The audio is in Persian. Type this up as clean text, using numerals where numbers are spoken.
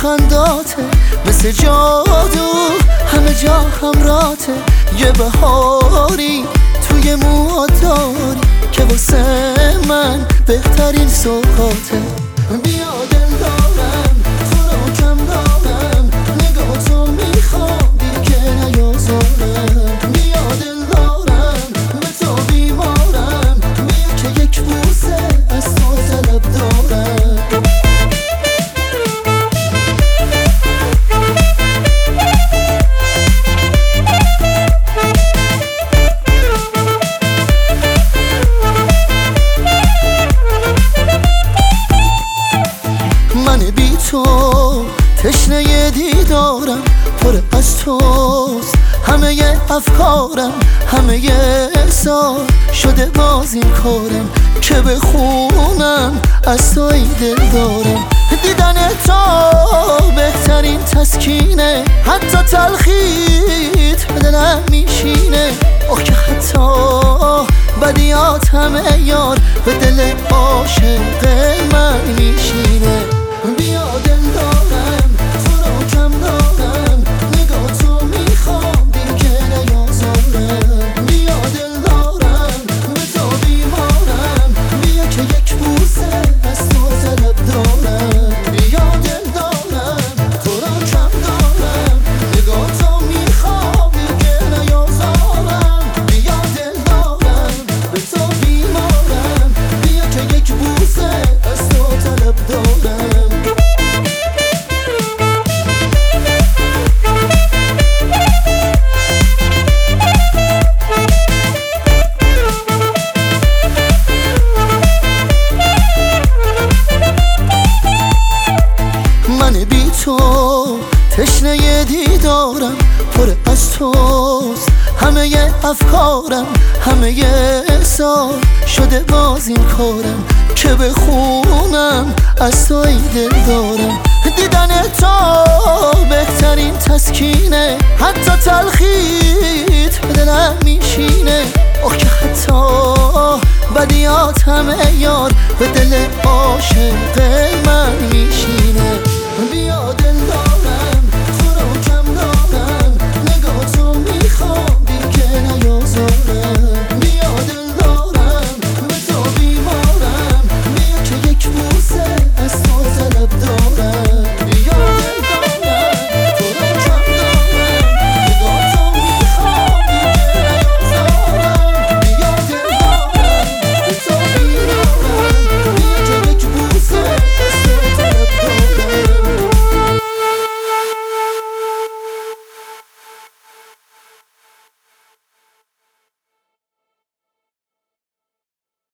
لبخنداته مثل جادو، همه جا همراته. یه بهاری توی موهات داری که واسه من بهترین سوقاته. بیا دل دارم تو رو کم دارم، نگاه تو میخوام دیگه نیازارم. بیا دل دارم به تو بیمارم، بیا که یک بوسه از تو طلب دارم. من بی تو تشنه دیدارم، پر از توست همه ی افکارم. همه ی سال شده باز این کارم که بخونم از تو ای دل دارم. دیدن تو بهترین تسکینه، حتی تلخیت به دلم میشینه. آخ که حتی بدیات همه یار به دل عاشق من میشینه. بیا دل دارم تو رو کم دارم، نگاه تو میخوام دیگه نیازارم. بیا دل دارم به تو بیمارم، بیا که یک بوسه از تو طلب دارم. بیا دل دارم تو رو کم دارم، نگاه تو میخوام دیگه نیازارم. بیا دل دارم به تو بیمارم، بیا که یک بوسه از تو طلب دارم. من بی تو تشنه دیدارم، پر از توست همه ی افکارم. همه ی سال شده باز این کارم که بخونم از تو ای دل دارم. دیدن تو بهترین تسکینه، حتی تلخیت به دلم میشینه. آخ که حتی بدیات همه یار به دل عاشق من میشینه.